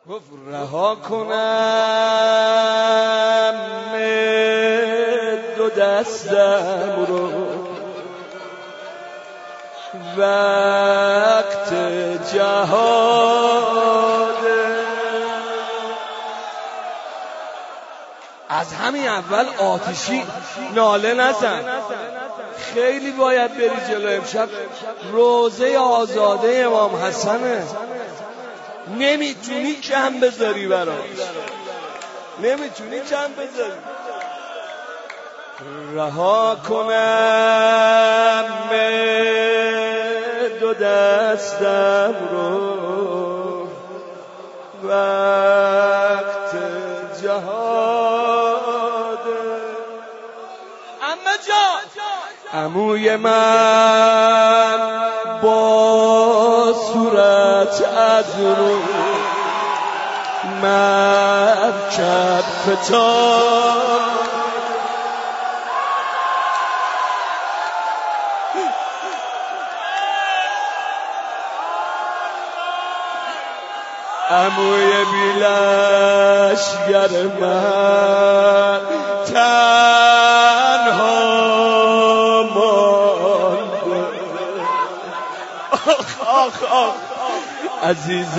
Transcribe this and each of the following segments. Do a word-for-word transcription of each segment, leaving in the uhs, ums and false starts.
گفت رها کنم دو دستم رو، وقت جهاده. از همین اول آتشی ناله نزن، خیلی باید بری جلو. امشب روزه آزاده امام حسنه، نمیتونی کم بذاری براش، نمیتونی کم بذاری. رها کنم دو دستم رو، وقت جهاده. عمه جان، عموی من با صورت از رو مرکب فتاد، عموی بیلشگر من تنها مانده. آخ آخ آخ عزیز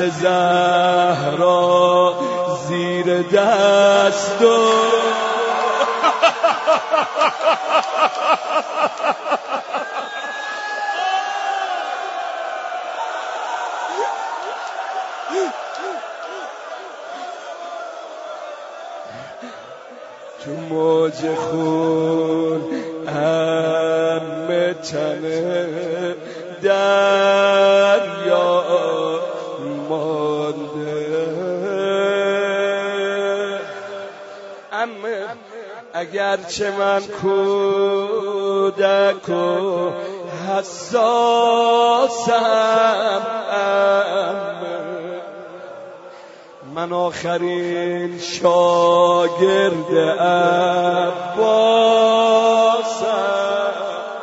زهرا زیر دست و تو موج خون همه تنه دریا مانده. عمه اگرچه من کودک و حساسم، من آخرین شاگرد عباسم.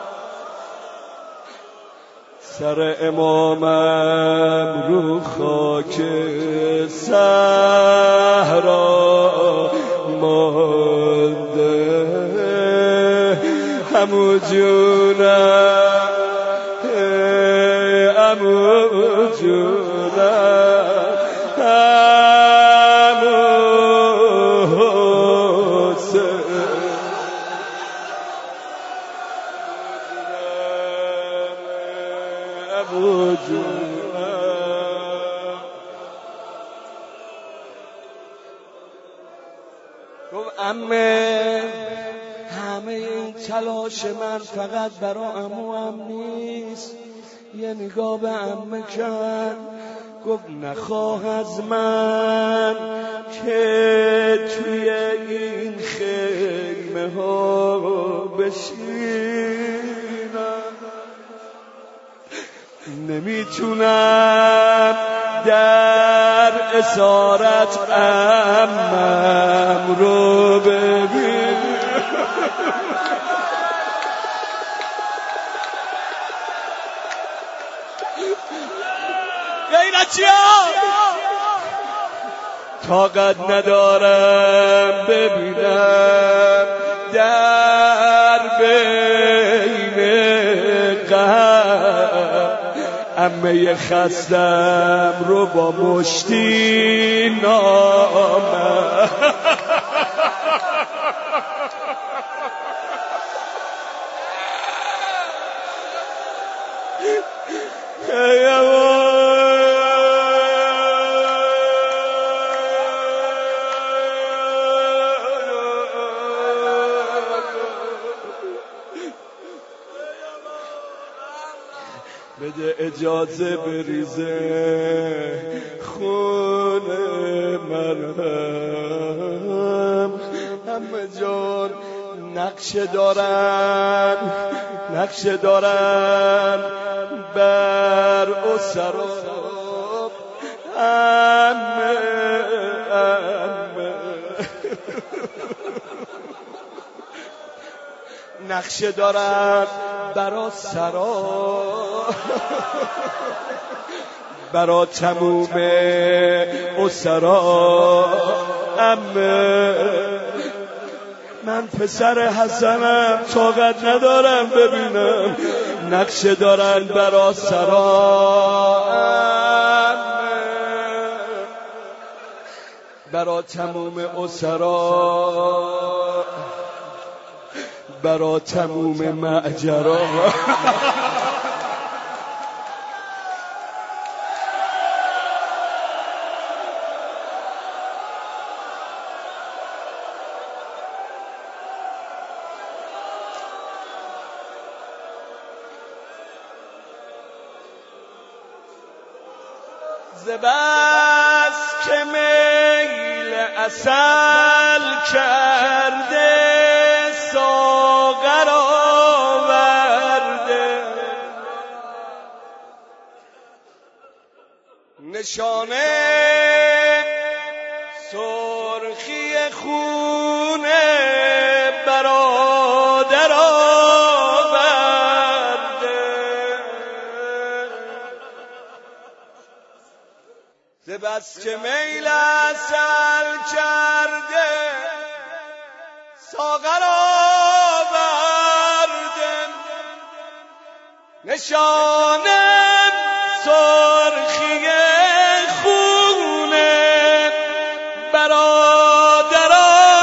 سر امامم رو خاک صحرا مانده. عمو جونم، عمو جونم، عمو جونم. گفت عمه همه این تلاش من فقط برای عمو هم نیست. یه نگاه به عمه کرد، گفت نخواه از من که توی این خیمه ها بشینم. نمیتونم در اسارت عمم رو ببینم. غیرتی‌ها طاقت ندارم ببینم در بین قهر عمه خستم رو با مشتی نامم. بده اجازه بریزه خون منم. همه جان نقشه دارن، نقشه دارن بر اسرا. عمه عمه نقشه دارن برا سرا. برا تموم اسرا عمه. من پسر حسنم طاقت ندارم ببینم نقشه دارن برا سرا عمه. برا تموم اسرا برا تموم معجرا زبس که میل عسل کرده ساغر آورده نشانه سرخی خون برادر بس که میل عسل کرده ساغر آورده نشانه سرخی خون برادر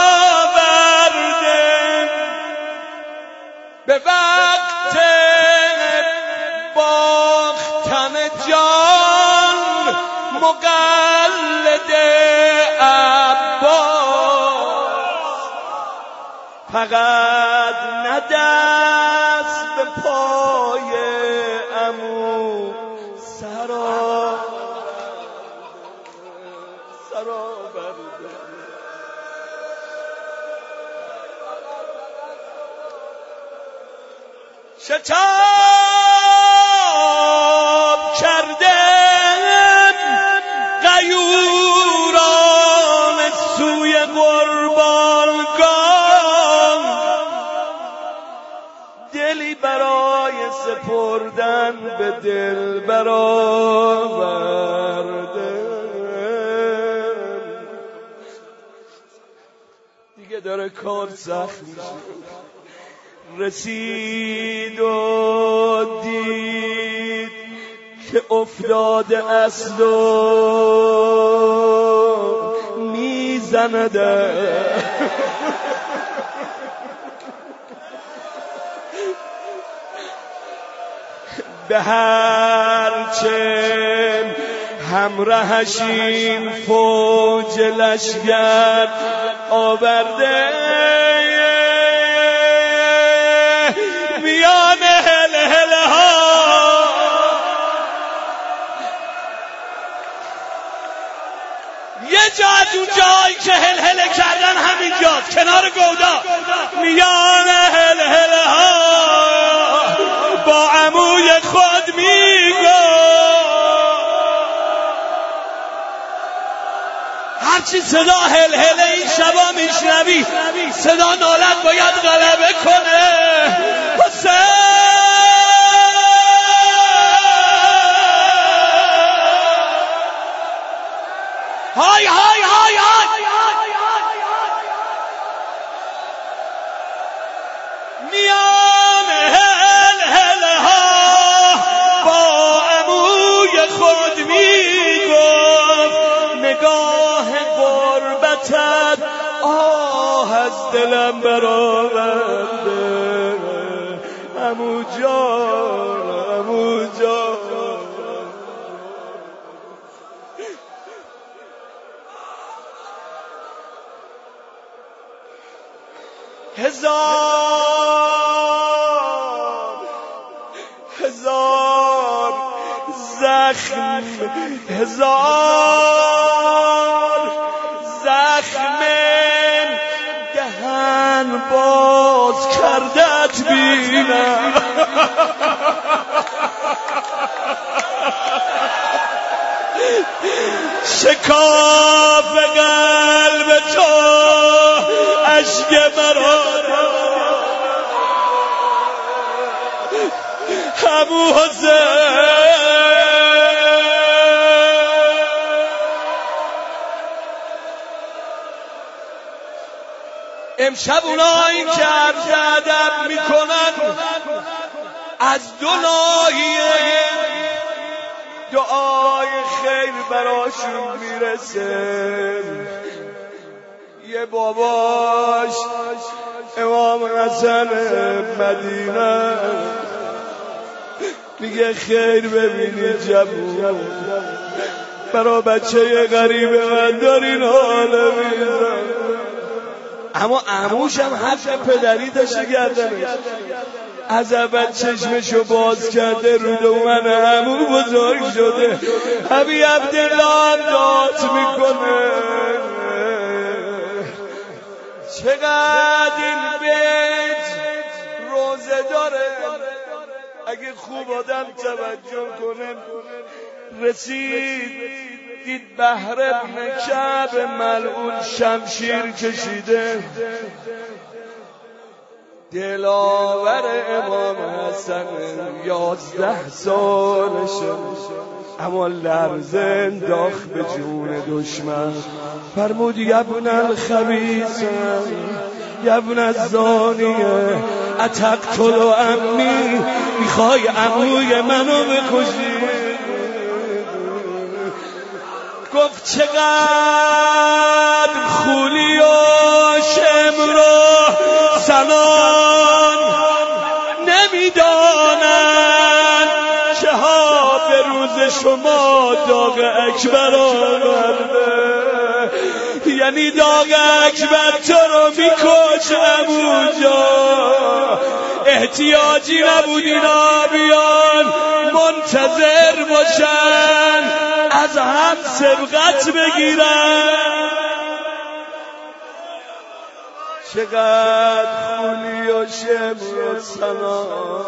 آورده به وقت باختن جان مقلد عباس فقط ندست به پای عمو سرا سرا برده شتاب کرده غیوران سوی قربانگاه دلی برای سپردن به دل برآورده دیگه داره کار سخت میشه رسید و دید که افتاده اصل و میزنده به هرچه همراهش این فوج لشگر آورده میان هل هل ها یه جا از اون جایی که هل هل کردن همینجاست کنار گودا میان هل هل ها با عموی خود میگو هرچی صدا هل هل این شبا میشنوی صدا نالت باید غلبه کنه حسین های های های های میان هل هل ها با عموی خود میگفت نگاه غربتت آه از دلم برآورده عمو جان عمو جان هزار هزار زخم هزار زخم دهن باز کردت بینم شکاف قلب تو اشک مرا عمو حسین امشب اونایی که عرض ادب میکنن از دو ناحیه دعای خیر براشون میرسه. یه باباش امام حسن مدینه میگه خیر ببینی جوون برا بچه غریب من دارین حاله میزن. اما عموش هم حرف پدری داشته گردنش، از اول چشمشو باز کرده رو دومن عمو بزرگ شده. حبی عبدالله هم داد میکنه. چقدر این بیت روزه داره، اگه خوب آدم توجه کنه. رسید دید بحر ابن کعب ملعون شمشیر کشیده، دلاور امام حسن یازده سالشه، اما لرزه انداخت به جون دشمن. فرمود یبن الخبیث یبن الزانیه اتقتل عمی، میخوای عموی منو بکشی؟ گفت چقدر خولی و شمر و سنان نمیدانن که ها به روز شما داغ اکبر آورده. یعنی داغ اکبر تو رو میکش عمو جان. احتیاجی نبود اینا بیان منتظر باشن از هم سبقت بگیرن. چقدر خولی و شمر و سنا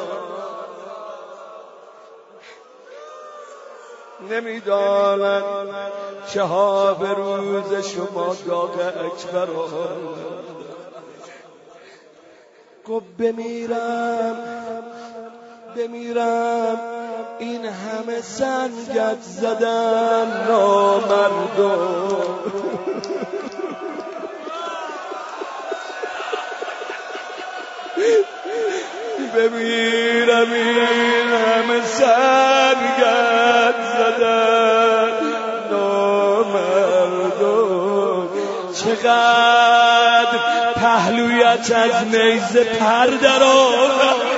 نمیدانن چه ها به روز شما داغ اکبر. گفت بمیرم بمیرم این همه سنگت زدن نامردم. بمیرم این همه سنگت زدن نامردم. چقدر پهلویت از نیزه پر در آورد.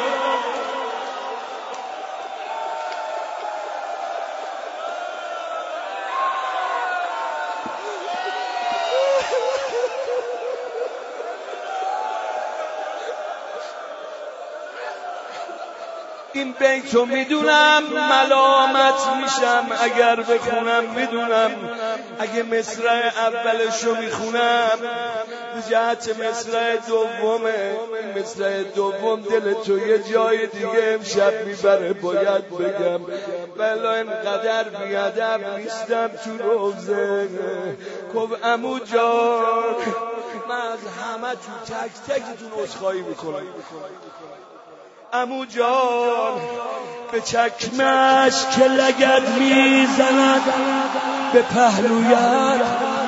این بیتو میدونم ملامت میشم اگر بخونم، میدونم اگه مصرع اولشو میخونم جهت مصرع دومه، مصرع دوم دل تو یه جای دیگه امشب میبره. باید بگم بلا اینقدر بیادب نیستم تو روزه. خب عمو جان من از همه تو تک تکتون عذرخواهی میکنم. عمو جان به چکمش که لگد میزند به پهلویت،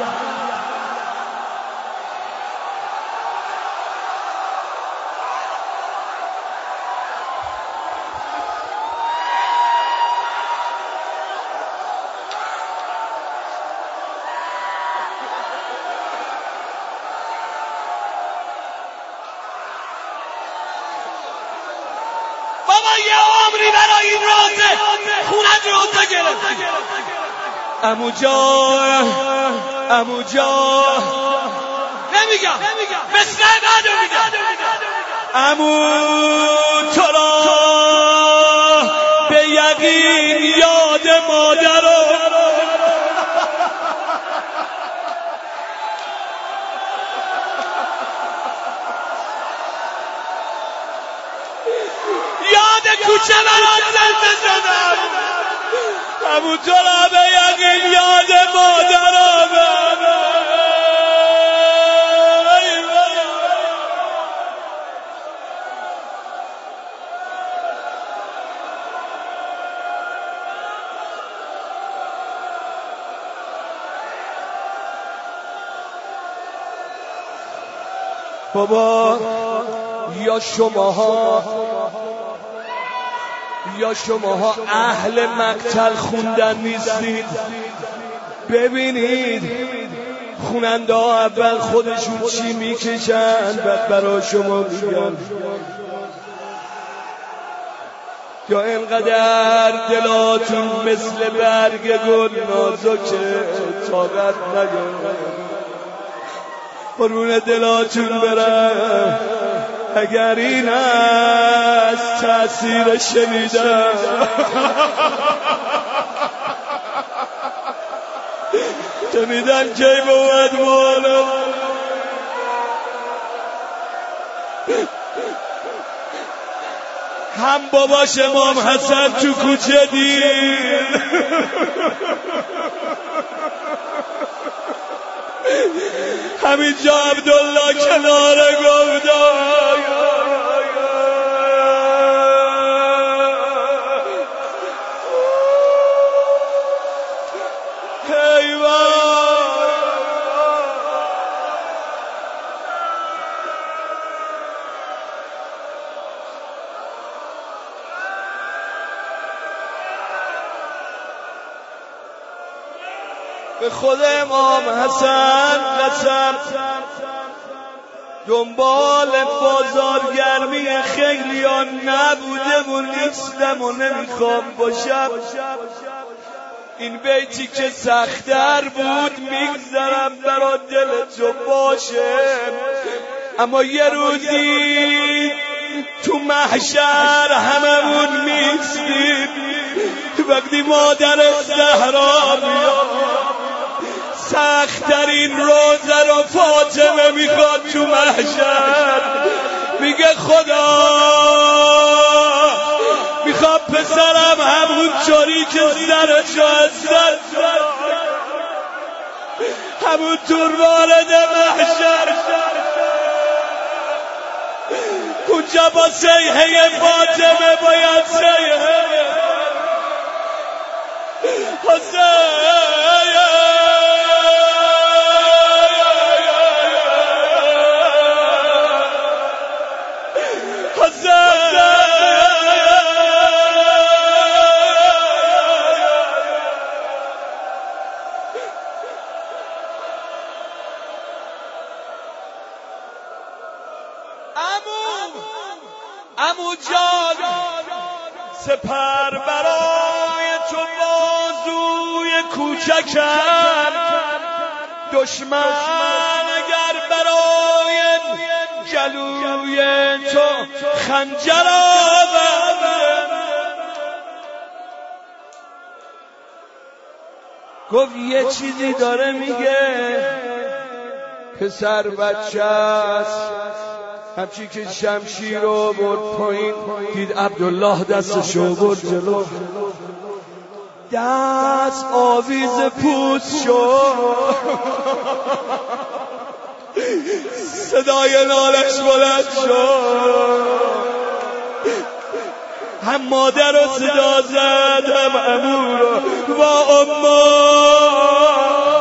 یه عمری برای این روزه خونت روزه گرفت. عمو جان عمو جان نمیگم مثل بعدو میگم عمو تو را به یقین یاد مادرو کوچه برات زنده زدم. عمو تو را به یقین یاد مادر آمد. بابا یا شماها یا شماها اهل مقتل خوندن نیستید. ببینید خوننده ها اول خودشون چی میکشن بعد برای شما میگن. یا اینقدر دلاتون مثل برگ گل نازکه طاقت نداره قربون دلاتون برم. اگر این از تأثیر شنیدن شنیدن کی بود مالا هم باباش امام حسن تو کوچه دید همینجا عبدالله کنار گفتای به خود امام حسن قسم دنبال بازارگرمی خیلیان نبوده و نیستم و نمیخوام باشم. این بیتی که سخت‌تر بود میگذرم برا دل تو باشه، اما یه روزی تو محشر هممون میستیم وقتی مادر زهرا میاد سخت‌ترین روزه رو فاطمه میخواد تو محشر. میگه خدا میخواد پسرم همون چاری که سرشو از سر همون طور وارد محشر اونجا با سیحه فاطمه باید سیحه حسین عمو جان سپر برای تو بازوی کوچکم، دشمن اگر برای جلوی تو خنجر آورد. گفت یه چیزی داره میگه پسر بچه است، همچی که شمشیر رو برد پایین دید عبدالله دستشو برد جلو، دست آویز پوست شد، صدای نالش بلند شد، هم مادر رو صدا زد هم عمو رو و اما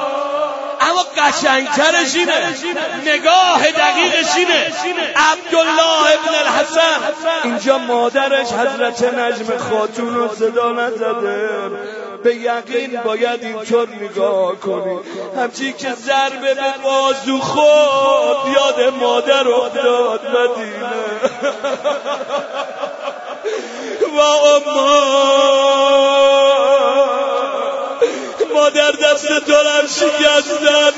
قشنگترش اینه، نگاه دقیقش اینه. عبدالله ابن الحسن اینجا مادرش حضرت نجم خاتون رو صدا نزده، به یقین باید اینطور نگاه کنی، همچی که ضربه به بازو خود یاد مادر افتاد مدینه و اما مادر دست دارم شکستن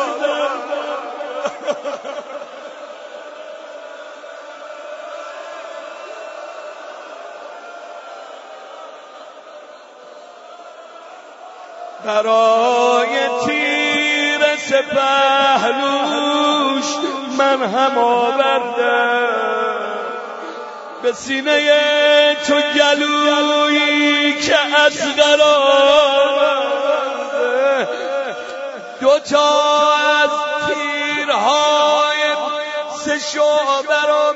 برای تیر سپهلوش من هم آوردم به سینه تو گلویی که از قرار دو تا از تیرهای سه شعبه رو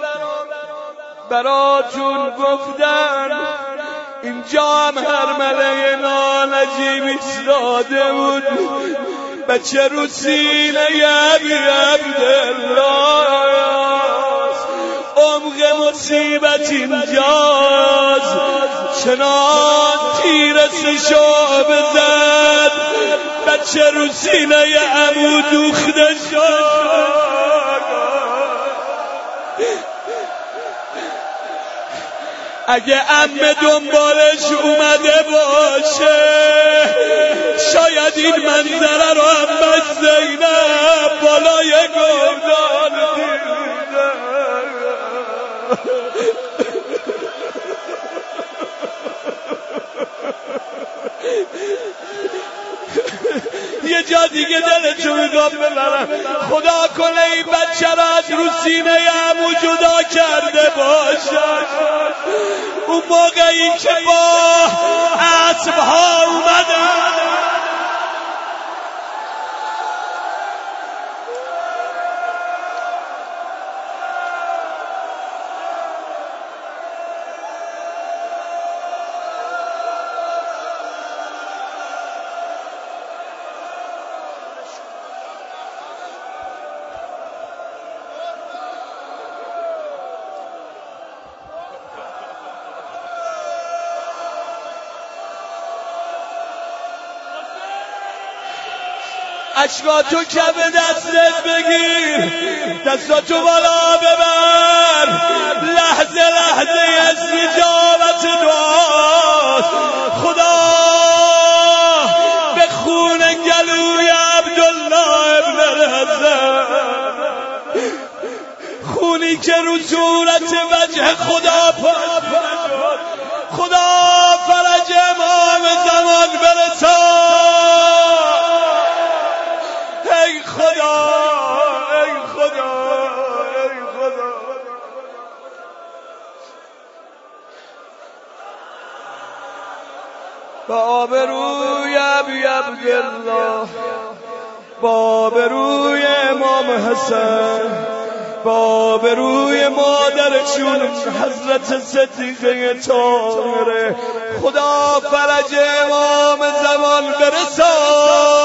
براتون گفتن. اینجا هم هرمله نالجی ایستاده بود، بچه رو سینه ابی عبدالله عمق مصیبت اینجاست، چنان تیر سشاب زد بچه رو سینه عمو دوخته شد. اگه عمه دنبالش اومده باشه شاید این منظره رو عمه زینب بالای گردان دیده. یه جا دیگه دلتو میخوام ببرم، خدا کنه این بچه را از رو سینه عمو جدا کرده باشد. اون موقعی که با اسبها اومدن اشکاتو کف دستت بگیر، دستاتو بالا ببر، لحظه لحظه استجابت دعاست. خدا به خون گلوی عبدالله ابن الحسن، خونی که رو صورت وجه خدا پاک شد، خدا فرج امام زمان برسان. ای خدا ای خدا ای خدا. با آبروی ابی عبدالله، با آبروی امام حسن، با آبروی مادرشون حضرت صدیقه طاهره، خدا فرج امام زمان برسان.